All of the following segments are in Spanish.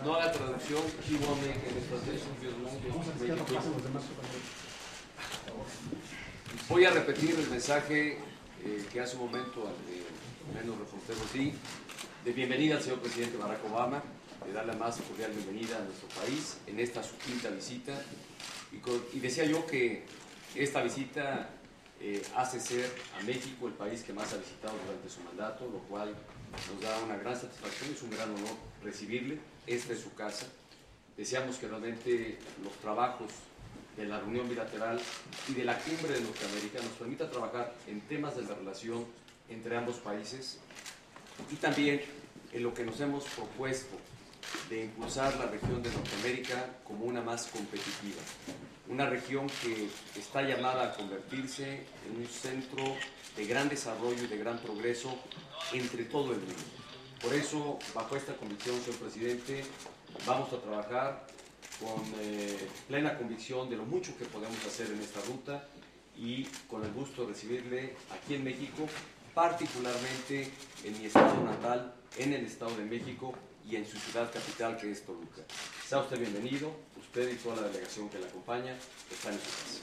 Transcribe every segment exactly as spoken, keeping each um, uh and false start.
No haga traducción, he won't make any translation, just make it quick. Voy a repetir el mensaje eh, que hace un momento al eh, menos reportero di, de bienvenida al señor presidente Barack Obama, de dar la más cordial bienvenida a nuestro país en esta su quinta visita. Y, con, y decía yo que esta visita eh, hace ser a México el país que más ha visitado durante su mandato, lo cual nos da una gran satisfacción, es un gran honor recibirle. Esta es su casa. Deseamos que realmente los trabajos de la reunión bilateral y de la cumbre de Norteamérica nos permita trabajar en temas de la relación entre ambos países y también en lo que nos hemos propuesto de impulsar la región de Norteamérica como una más competitiva, una región que está llamada a convertirse en un centro de gran desarrollo y de gran progreso entre todo el mundo. Por eso, bajo esta convicción, señor presidente, vamos a trabajar con eh, plena convicción de lo mucho que podemos hacer en esta ruta y con el gusto de recibirle aquí en México, particularmente en mi estado natal, en el Estado de México y en su ciudad capital, que es Toluca. Sea usted bienvenido, usted y toda la delegación que le acompaña están en su casa.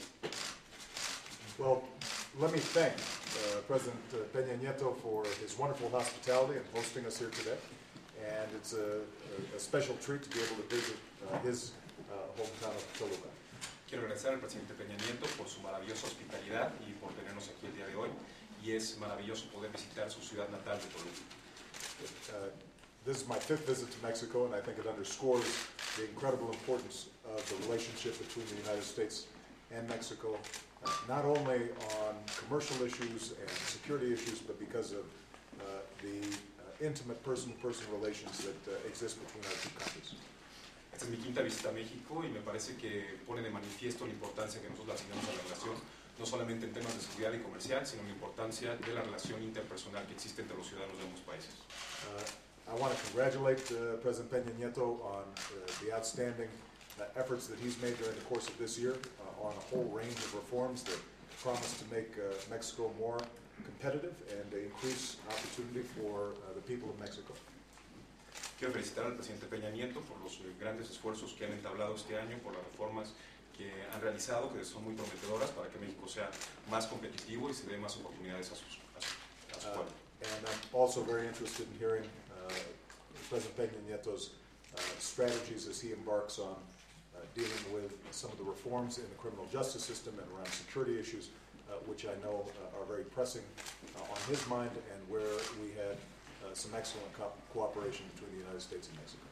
Well, let me thank uh, President Peña Nieto for his wonderful hospitality and hosting us here today. And it's a, a, a special treat to be able to visit uh, his uh, hometown of Toluca. Quiero agradecer al presidente Peña Nieto por su maravillosa hospitalidad y por tenernos aquí el día de hoy. Y es maravilloso poder visitar su ciudad natal de Toluca. Uh, this is my fifth visit to Mexico, and I think it underscores the incredible importance of the relationship between the United States and Mexico, uh, not only on commercial issues and security issues, but because of uh, the uh, intimate person-to-person relations that uh, exist between our two countries. Esta es mi quinta visita a México y me parece que pone de manifiesto la importancia que nosotros le asignamos a la relación, no solamente en temas de seguridad y comercial, sino en la importancia de la relación interpersonal que existe entre los ciudadanos de ambos países. Uh, I want to congratulate uh, President Peña Nieto on uh, the outstanding uh, efforts that he's made during the course of this year uh, on a whole range of reforms that promise to make uh, Mexico more competitive and increase opportunity for uh, the people of Mexico. Quiero felicitar al presidente Peña Nieto por los grandes esfuerzos que han entablado este año, por las reformas que han realizado, que son muy prometedoras para que México sea más competitivo y se dé más oportunidades a, sus, a, su, a su pueblo. Uh, and I'm also very interested in hearing uh, President Peña Nieto's uh, strategies as he embarks on uh, dealing with some of the reforms in the criminal justice system and around security issues, uh, which I know uh, are very pressing uh, on his mind, and where we had uh, some excellent co cooperation between the United States and Mexico.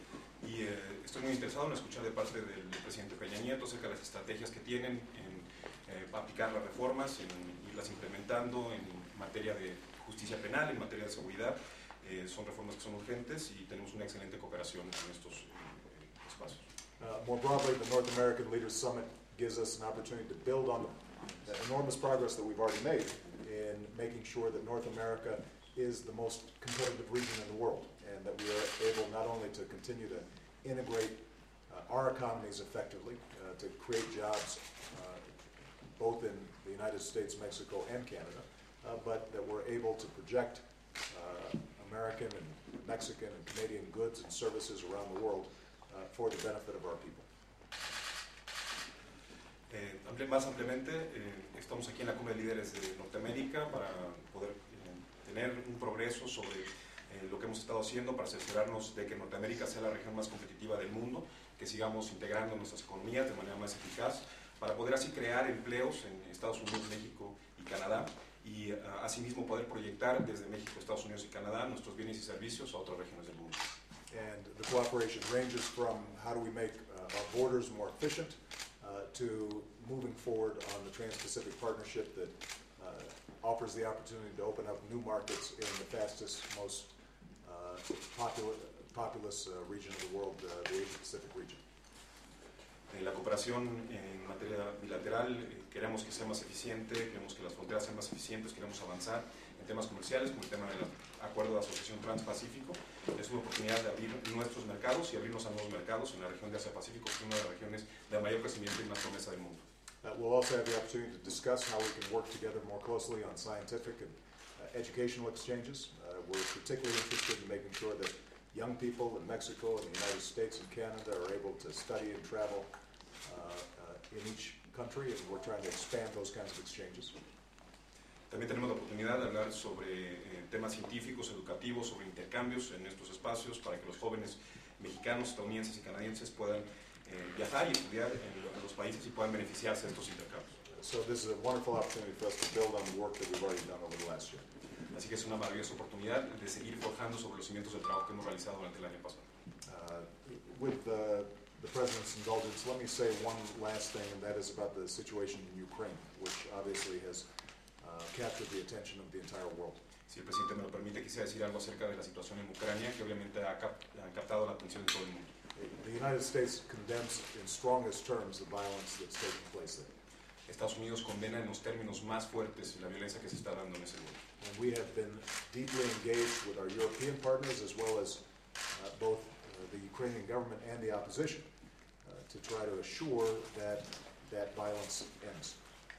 Y eh, estoy muy interesado en escuchar de parte del, del presidente Peña Nieto acerca de las estrategias que tienen en eh, aplicar las reformas, en irlas implementando en materia de justicia penal, en materia de seguridad. Eh, son reformas que son urgentes y tenemos una excelente cooperación en estos eh, espacios. Uh, more broadly, the North American Leaders Summit gives us an opportunity to build on the enormous progress that we've already made in making sure that North America is the most competitive region in the world, and that we are able not only to continue to integrate uh, our economies effectively, uh, to create jobs uh, both in the United States, Mexico, and Canada, uh, but that we're able to project uh, American and Mexican and Canadian goods and services around the world uh, for the benefit of our people. Eh, más ampliamente, eh, estamos aquí en la Cumbre de Líderes de Norteamérica para poder eh, tener un progreso sobre eh, lo que hemos estado haciendo para asegurarnos de que Norteamérica sea la región más competitiva del mundo, que sigamos integrando nuestras economías de manera más eficaz, para poder así crear empleos en Estados Unidos, México y Canadá, y uh, asimismo poder proyectar desde México, Estados Unidos y Canadá nuestros bienes y servicios a otras regiones del mundo. And the cooperation ranges from how do we make uh, our borders more efficient uh, to moving forward on the Trans-Pacific Partnership that uh, offers the opportunity to open up new markets in the fastest, most uh, popul populous uh, region of the world, uh, the Asia-Pacific region. En la cooperación en materia bilateral eh, queremos que sea más eficiente, queremos que las fronteras sean más eficientes, queremos avanzar en temas comerciales como el tema del Acuerdo de Asociación Transpacífico. Es una oportunidad de abrir nuestros mercados y abrirnos a nuevos mercados en la región de Asia-Pacífico, que es una de las regiones de mayor crecimiento y más promesa del mundo. Uh, we'll also have the opportunity to discuss how we can work together more closely on scientific and uh, educational exchanges. Uh, we're particularly interested in making sure that young people in Mexico and the United States and Canada are able to study and travel uh, uh, in each country, and we're trying to expand those kinds of exchanges. También tenemos la oportunidad de hablar sobre eh, temas científicos, educativos, sobre intercambios en estos espacios para que los jóvenes mexicanos, estadounidenses y canadienses puedan eh, viajar y estudiar en, en los países y puedan beneficiarse de estos intercambios. So this is a wonderful opportunity for us to build on the work that we've already done over the last year. Así que es una maravillosa oportunidad de seguir forjando sobre los cimientos del trabajo que hemos realizado durante el año pasado. Uh, with the, the President's indulgence, let me say one last thing, and that is about the situation in Ukraine, which obviously has uh, captured the attention of the entire world. Si el presidente me lo permite, quisiera decir algo acerca de la situación en Ucrania, que obviamente ha, cap ha captado la atención de todo el mundo. The United States condemns in strongest terms the violence that's taking place there. Estados Unidos condena en los términos más fuertes la violencia que se está dando en ese lugar. And we have been deeply engaged with our European partners as well as uh, both uh, the Ukrainian government and the opposition uh, to try to assure that that violence ends.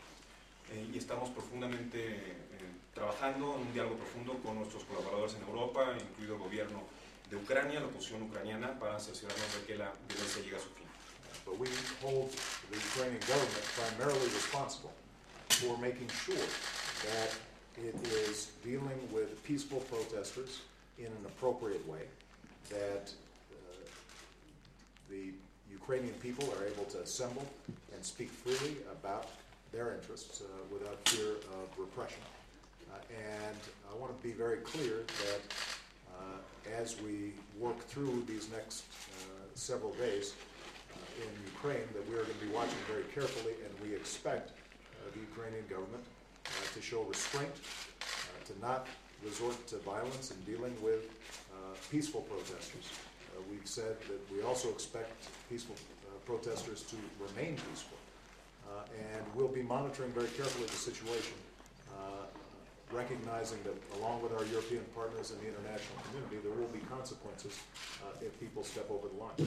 Eh, y estamos profundamente eh, trabajando en un diálogo profundo con nuestros colaboradores en Europa, incluido el gobierno de Ucrania, la oposición ucraniana, para cerciorarnos de que la violencia llegue a su fin. Uh, but we hold the Ukrainian government primarily responsible for making sure that it is dealing with peaceful protesters in an appropriate way, that uh, the Ukrainian people are able to assemble and speak freely about their interests uh, without fear of repression. Uh, and I want to be very clear that uh, as we work through these next uh, several days uh, in Ukraine, that we are going to be watching very carefully, and we expect uh, the Ukrainian government uh, to show restraint, uh, to not resort to violence in dealing with uh, peaceful protesters. Uh, we've said that we also expect peaceful uh, protesters to remain peaceful. Uh, and we'll be monitoring very carefully the situation, uh, recognizing that along with our European partners and the international community, there will be consequences uh, if people step over the line.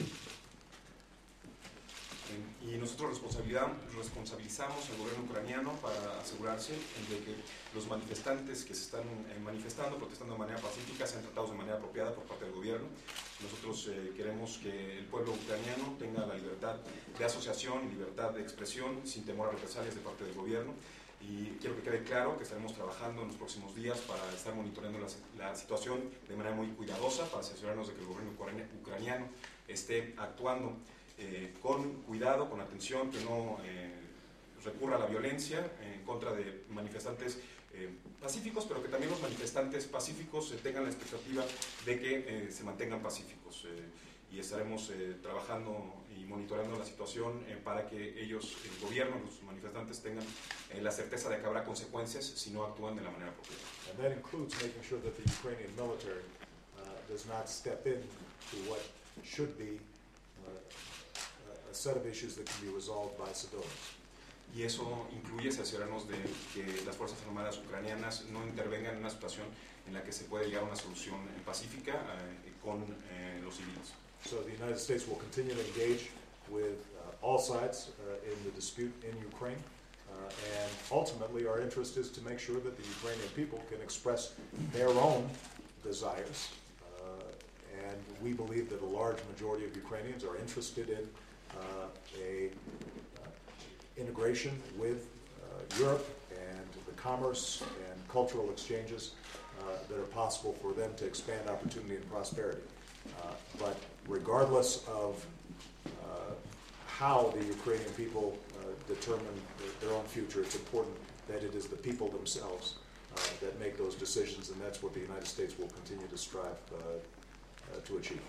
Y nosotros responsabilidad, responsabilizamos al gobierno ucraniano para asegurarse de que los manifestantes que se están manifestando, protestando de manera pacífica, sean tratados de manera apropiada por parte del gobierno. Nosotros eh, queremos que el pueblo ucraniano tenga la libertad de asociación y libertad de expresión sin temor a represalias de parte del gobierno. Y quiero que quede claro que estaremos trabajando en los próximos días para estar monitoreando la, la situación de manera muy cuidadosa, para asegurarnos de que el gobierno ucraniano esté actuando Eh, con cuidado, con atención, que no eh, recurra a la violencia en contra de manifestantes eh, pacíficos, pero que también los manifestantes pacíficos eh, tengan la expectativa de que eh, se mantengan pacíficos. Eh, y estaremos eh, trabajando y monitoreando la situación eh, para que ellos, el gobierno, los manifestantes tengan eh, la certeza de que habrá consecuencias si no actúan de la manera apropiada. And that includes making sure that the Ukrainian military uh, does not step in to what should be uh, a set of issues that can be resolved by civilians. Y eso incluye asegurarnos de que las Fuerzas Armadas ucranianas no intervengan en una situación en la que se puede llegar a una solución pacífica eh, con eh, los civiles. So the United States will continue to engage with uh, all sides uh, in the dispute in Ukraine. Uh, and ultimately our interest is to make sure that the Ukrainian people can express their own desires. Uh, and we believe that a large majority of Ukrainians are interested in Uh, a uh, integration with uh, Europe and the commerce and cultural exchanges uh, that are possible for them to expand opportunity and prosperity. Uh, but regardless of uh, how the Ukrainian people uh, determine their own future, it's important that it is the people themselves uh, that make those decisions, and that's what the United States will continue to strive uh, uh, to achieve.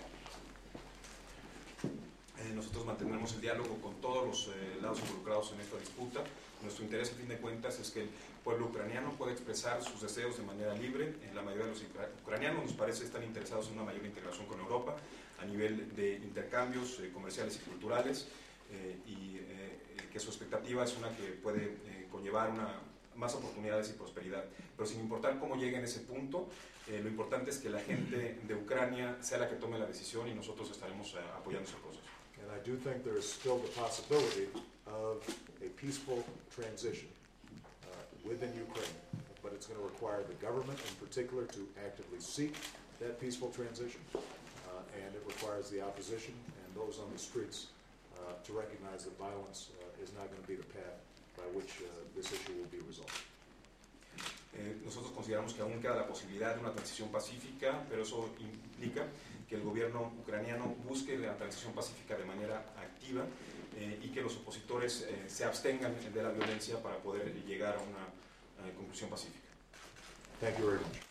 Eh, nosotros mantendremos el diálogo con todos los eh, lados involucrados en esta disputa. Nuestro interés, a fin de cuentas, es que el pueblo ucraniano pueda expresar sus deseos de manera libre. Eh, la mayoría de los ucranianos, nos parece, están interesados en una mayor integración con Europa a nivel de intercambios eh, comerciales y culturales, eh, y eh, que su expectativa es una que puede eh, conllevar una, más oportunidades y prosperidad. Pero sin importar cómo llegue en ese punto, eh, lo importante es que la gente de Ucrania sea la que tome la decisión y nosotros estaremos eh, apoyando ese proceso. And I do think there is still the possibility of a peaceful transition uh, within Ukraine, but it's going to require the government in particular to actively seek that peaceful transition. Uh, and it requires the opposition and those on the streets uh, to recognize that violence uh, is not going to be the path by which uh, this issue will be resolved. Eh, nosotros consideramos que aún queda la posibilidad de una transición pacífica, pero eso implica que el gobierno ucraniano busque la transición pacífica de manera activa eh, y que los opositores eh, se abstengan de la violencia para poder llegar a una eh, conclusión pacífica. Thank you very much.